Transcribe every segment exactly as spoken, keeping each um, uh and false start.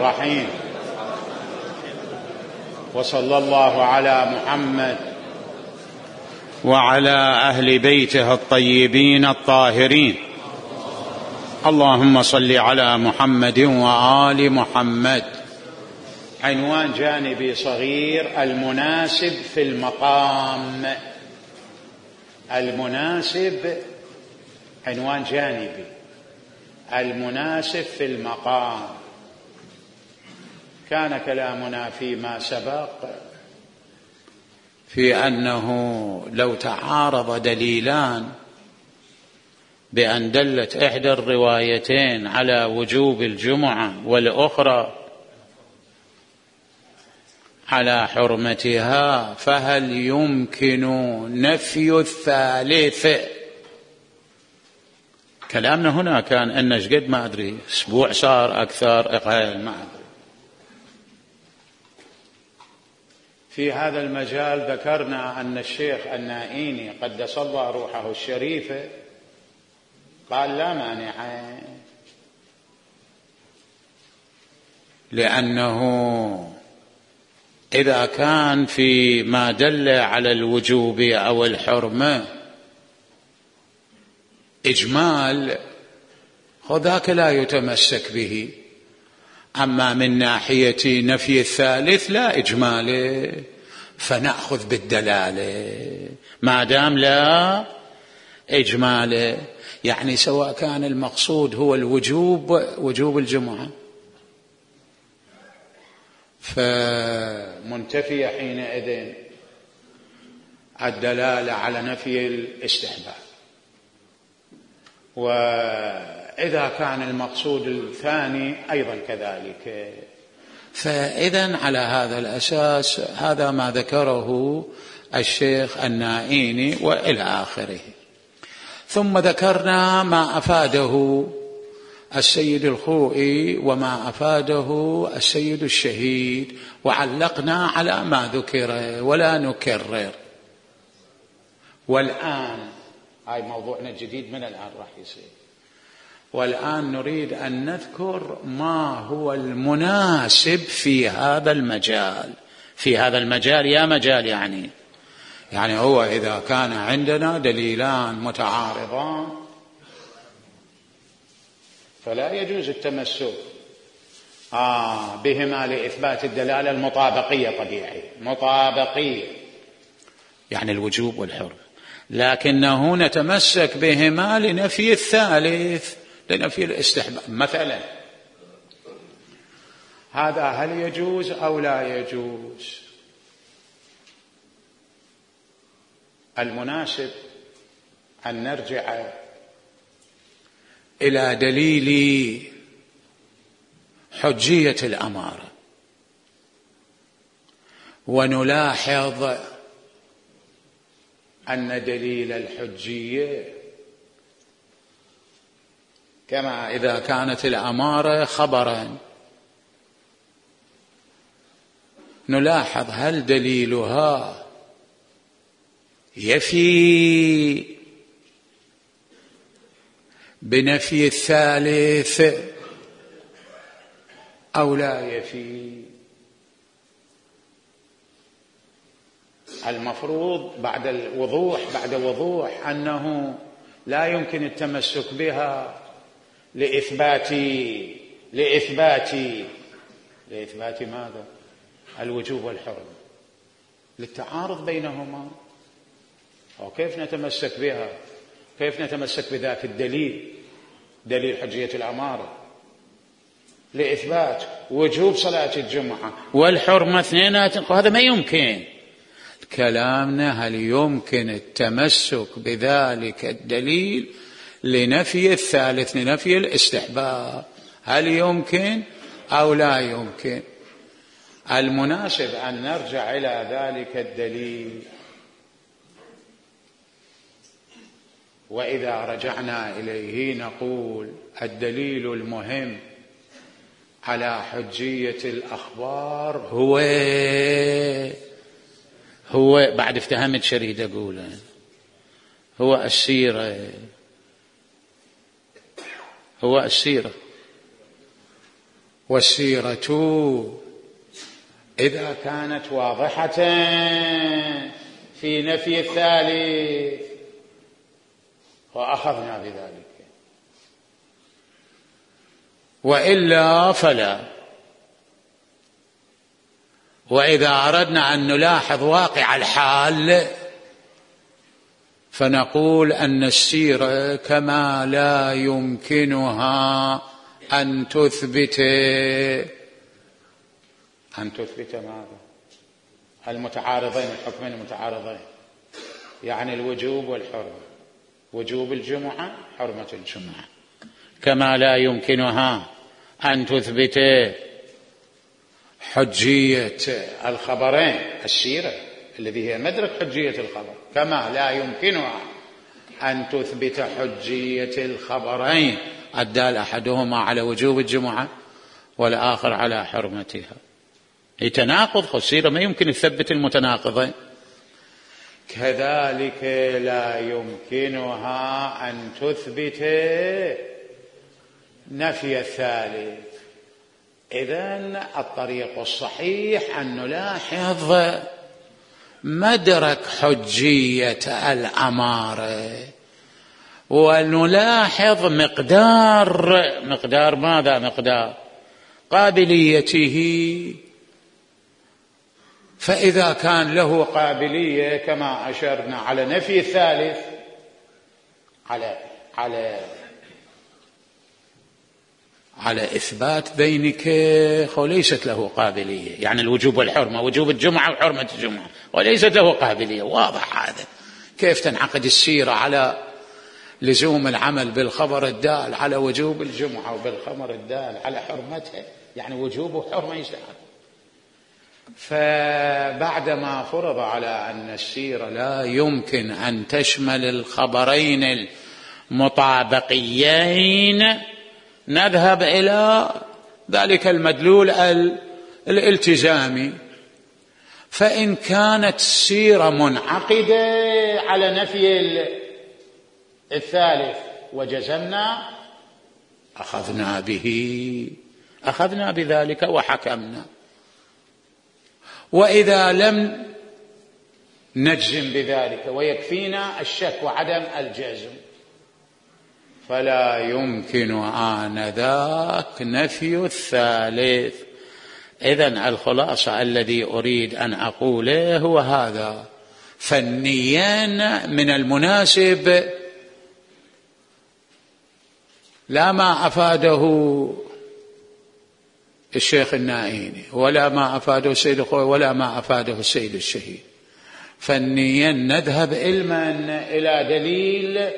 الرحيم. وصلى الله على محمد وعلى أهل بيته الطيبين الطاهرين. اللهم صل على محمد وآل محمد. عنوان جانبي صغير: المناسب في المقام. المناسب عنوان جانبي، المناسب في المقام. كان كلامنا فيما سبق في أنه لو تعارض دليلان بأن دلت إحدى الروايتين على وجوب الجمعة والأخرى على حرمتها، فهل يمكن نفي الثالث؟ كلامنا هنا كان أن قد ما أدري أسبوع صار أكثر أقل ما أدري. في هذا المجال ذكرنا أن الشيخ النائيني قدس الله روحه الشريفة قال لا مانع، لأنه إذا كان في ما دل على الوجوب أو الحرمة إجمال وذاك لا يتمسك به، أما من ناحية نفي الثالث لا إجمال، فنأخذ بالدلالة ما دام لا إجمال. يعني سواء كان المقصود هو الوجوب وجوب الجمعة فمنتفية حينئذ الدلالة على نفي الاستحباب، وإذا كان المقصود الثاني أيضا كذلك. فإذن على هذا الأساس هذا ما ذكره الشيخ النائيني وإلى آخره. ثم ذكرنا ما أفاده السيد الخوئي وما أفاده السيد الشهيد، وعلقنا على ما ذكر ولا نكرر. والآن هاي موضوعنا الجديد من الآن راح يصير، والآن نريد أن نذكر ما هو المناسب في هذا المجال. في هذا المجال يا مجال يعني يعني هو إذا كان عندنا دليلان متعارضان فلا يجوز التمسك آه بهما لإثبات الدلالة المطابقية. طبيعي مطابقية يعني الوجوب والحرمة، لكنه نتمسك بهما لنفي الثالث، لنفي الاستحباب. مثلا هذا هل يجوز أو لا يجوز؟ المناسب أن نرجع إلى دليل حجية الأمارة ونلاحظ أن دليل الحجية كما إذا كانت الأمارة خبرا نلاحظ هل دليلها يفي بنفي الثالث أو لا يفي. المفروض بعد الوضوح بعد وضوح أنه لا يمكن التمسك بها لإثبات لإثبات لإثبات ماذا؟ الوجوب والحرمة، للتعارض بينهما. وكيف نتمسك بها؟ كيف نتمسك بذاك الدليل، دليل حجية الأمارة، لإثبات وجوب صلاة الجمعة والحرمة اثنينات؟ هذا ما يمكن. كلامنا هل يمكن التمسك بذلك الدليل لنفي الثالث، لنفي الاستحباب؟ هل يمكن أو لا يمكن؟ المناسب أن نرجع إلى ذلك الدليل، وإذا رجعنا إليه نقول الدليل المهم على حجية الأخبار هو هو بعد افتهمت شريد أقول هو السيرة هو السيرة والسيرة إذا كانت واضحة في نفي الثالث وأخذنا بذلك، وإلا فلا. وإذا أردنا أن نلاحظ واقع الحال فنقول أن السيرة كما لا يمكنها أن تثبت أن تثبت ماذا؟ المتعارضين، الحكمين المتعارضين، يعني الوجوب والحرمة، وجوب الجمعة، حرمة الجمعة، كما لا يمكنها أن تثبت حجية الخبرين، السيرة الذي هي مدرك حجية الخبر، كما لا يمكنها أن تثبت حجية الخبرين الدال أحدهما على وجوب الجمعة والآخر على حرمتها. يتناقض، السيرة ما يمكن تثبت المتناقضين. كذلك لا يمكنها أن تثبت نفي الثالث. إذن الطريق الصحيح أن نلاحظ مدرك حجية الأمارة، ونلاحظ مقدار مقدار ماذا؟ مقدار قابليته. فإذا كان له قابلية كما أشرنا على نفي الثالث، على على على إثبات بينك وليست له قابلية، يعني الوجوب والحرمة، وجوب الجمعة وحرمة الجمعة، وليست له قابلية، واضح هذا. كيف تنعقد السيرة على لزوم العمل بالخبر الدال على وجوب الجمعة وبالخبر الدال على حرمتها؟ يعني وجوب وحرمة يجتمعون. فبعدما فرض على أن السيرة لا يمكن أن تشمل الخبرين المطابقيين، نذهب إلى ذلك المدلول الالتزامي. فإن كانت السيرة منعقدة على نفي الثالث وجزمنا، أخذنا به، أخذنا بذلك وحكمنا. وإذا لم نجزم بذلك ويكفينا الشك وعدم الجزم، فلا يمكن آنذاك نفي الثالث. إذن الخلاصة الذي أريد أن أقوله هو هذا: فنيا من المناسب لا ما أفاده الشيخ النائيني ولا ما أفاده السيد الخوي ولا ما أفاده السيد الشهيد، فنيا نذهب علما إلى دليل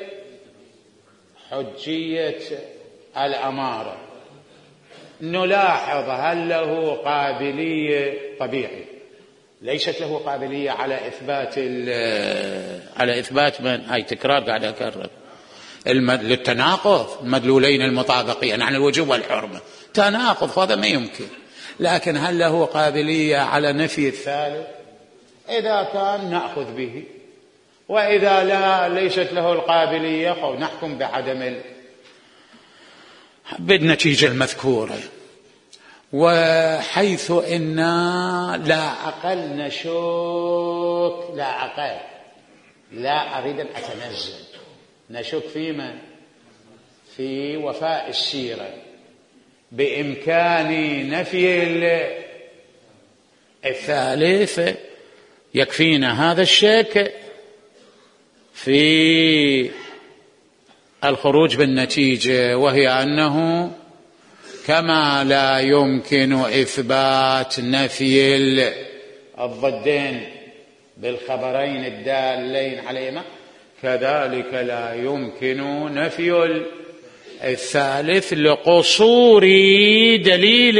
حجية الأمارة، نلاحظ هل له قابلية طبيعي، ليست له قابلية على إثبات على إثبات من هاي تكرار قاعد أكرر للتناقض، المدلولين المطابقين عن الوجوب والحرمة، تناقض هذا ما يمكن. لكن هل له قابلية على نفي الثالث؟ إذا كان نأخذ به، وإذا لا ليست له القابلية نحكم بعدم بالنتيجة المذكورة. وحيث إنا لا أقل نشك، لا أقل لا أريد أن أتنزل، نشك في من؟ في وفاء السيرة بإمكان نفي الثالث. يكفينا هذا الشك في الخروج بالنتيجة، وهي أنه كما لا يمكن إثبات نفي الضدين بالخبرين الدالين عليهما، كذلك لا يمكن نفي الثالث لقصور دليل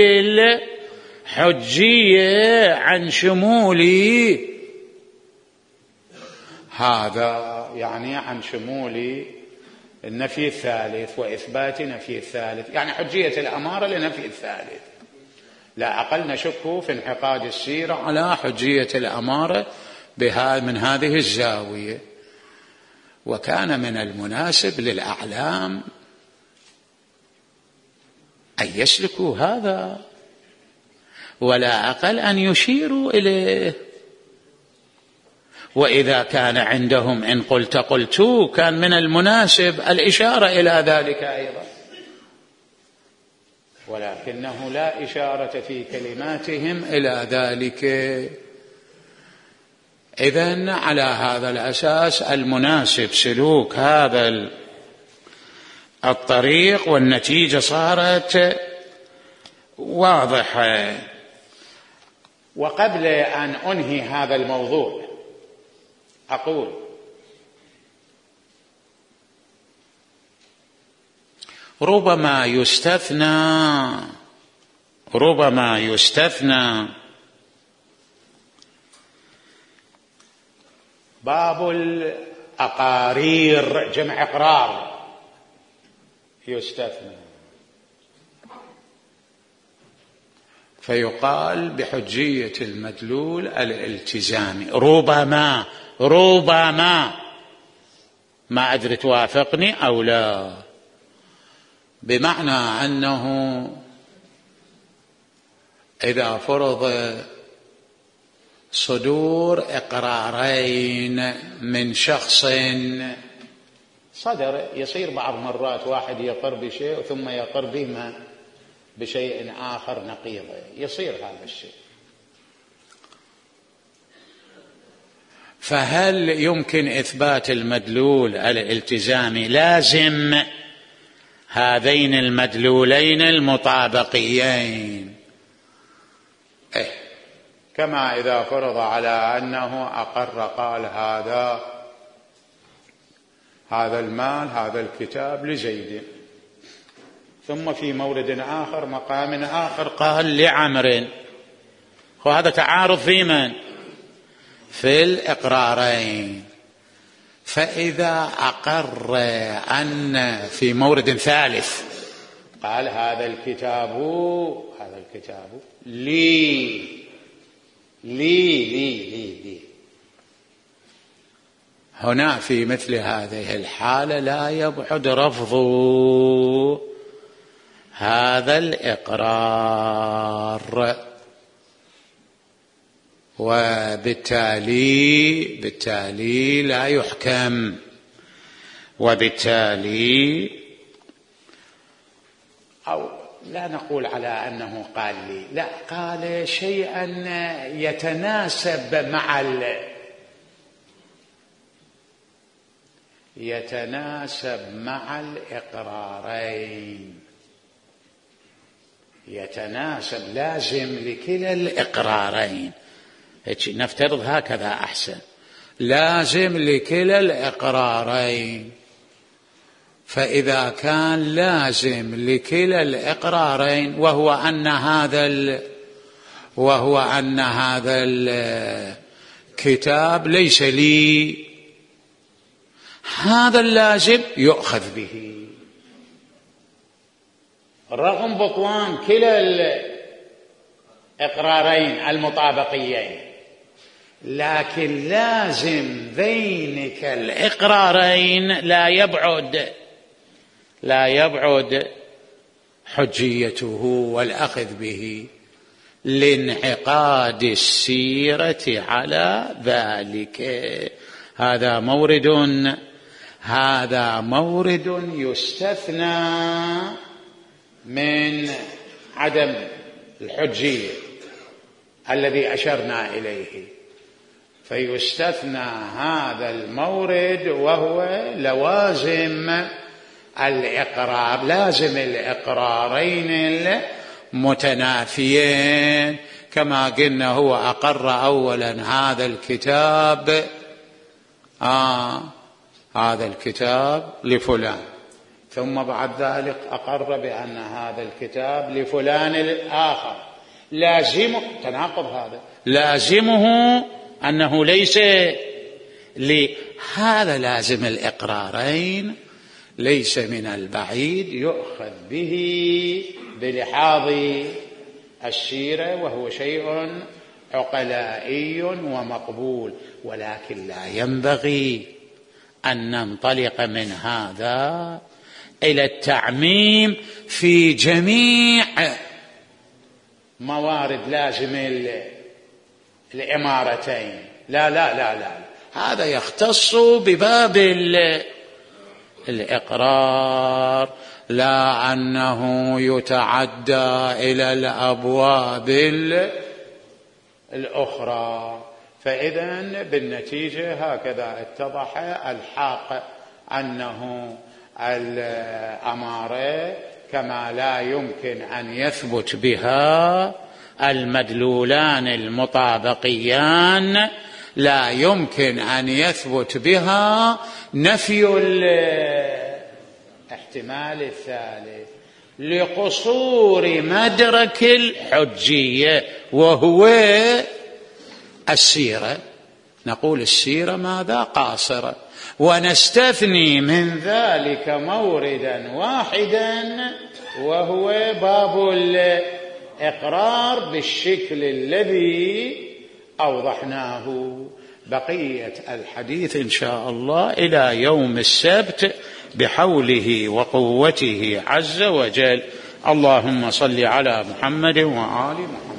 الحجية عن شمول هذا، يعني عن شمول النفي الثالث وإثبات نفي الثالث، يعني حجية الأمارة لنفي الثالث. لا أقل نشك في انعقاد السيرة على حجية الأمارة من هذه الزاوية. وكان من المناسب للأعلام أن يسلكوا هذا، ولا أقل أن يشيروا إليه. وإذا كان عندهم إن قلت قلت كان من المناسب الإشارة إلى ذلك أيضا، ولكنه لا إشارة في كلماتهم إلى ذلك. إذن على هذا الأساس المناسب سلوك هذا الطريق، والنتيجة صارت واضحة. وقبل أن أنهي هذا الموضوع أقول ربما يستثنى ربما يستثنى باب الأقارير، جمع إقرار، يستثنى، فيقال بحجية المدلول الالتزامي. ربما ربما ما أدري توافقني أو لا، بمعنى أنه إذا فرض صدور إقرارين من شخص صدر، يصير بعض مرات واحد يقر بشيء ثم يقر بما بشيء آخر نقيضه، يصير هذا الشيء. فهل يمكن إثبات المدلول الالتزامي لازم هذين المدلولين المطابقيين؟ إيه، كما إذا فرض على أنه أقر قال هذا هذا المال هذا الكتاب لزيد، ثم في مورد آخر مقام آخر قال لعمر، وهذا تعارض في من؟ في الإقرارين. فإذا أقر أن في مورد ثالث قال هذا الكتاب هذا الكتاب لي لي لي لي لي هنا في مثل هذه الحالة لا يبعد رفض هذا الإقرار، وبالتالي بالتالي لا يحكم، وبالتالي أو لا نقول على أنه قال لي، لا، قال شيئا يتناسب مع ال يتناسب مع الإقرارين، يتناسب، لازم لكلا الإقرارين. نفترض هكذا أحسن، لازم لكلا الإقرارين. فإذا كان لازم لكلا الإقرارين وهو أن هذا ال وهو أن هذا الكتاب ليس لي، هذا اللازم يؤخذ به رغم بطلان كلا الإقرارين المطابقيين، لكن لازم ذينك الإقرارين لا يبعد لا يبعد حجيته والأخذ به لانعقاد السيرة على ذلك. هذا مورد هذا مورد يستثنى من عدم الحجية الذي أشرنا إليه، فيستثنى هذا المورد وهو لوازم الإقرار، لازم الإقرارين المتنافيين. كما قلنا هو أقر أولا هذا الكتاب آه هذا الكتاب لفلان، ثم بعد ذلك أقر بأن هذا الكتاب لفلان الآخر، لازمه تناقض، هذا لازمه أنه ليس لهذا، لازم الإقرارين ليس من البعيد يؤخذ به بلحاظ السيرة، وهو شيء عقلائي ومقبول، ولكن لا ينبغي أن ننطلق من هذا إلى التعميم في جميع موارد لازم الإمارتين. لا لا لا لا، هذا يختص بباب الإقرار، لا أنه يتعدى إلى الأبواب الأخرى. فإذن بالنتيجة هكذا اتضح الحاق أنه الأمارة كما لا يمكن أن يثبت بها المدلولان المطابقيان، لا يمكن أن يثبت بها نفي الاحتمال الثالث لقصور مدرك الحجية وهو السيرة. نقول السيرة ماذا؟ قاصرة، ونستثني من ذلك موردا واحدا وهو باب الإقرار بالشكل الذي أوضحناه. بقية الحديث إن شاء الله إلى يوم السبت بحوله وقوته عز وجل. اللهم صل على محمد وآل محمد.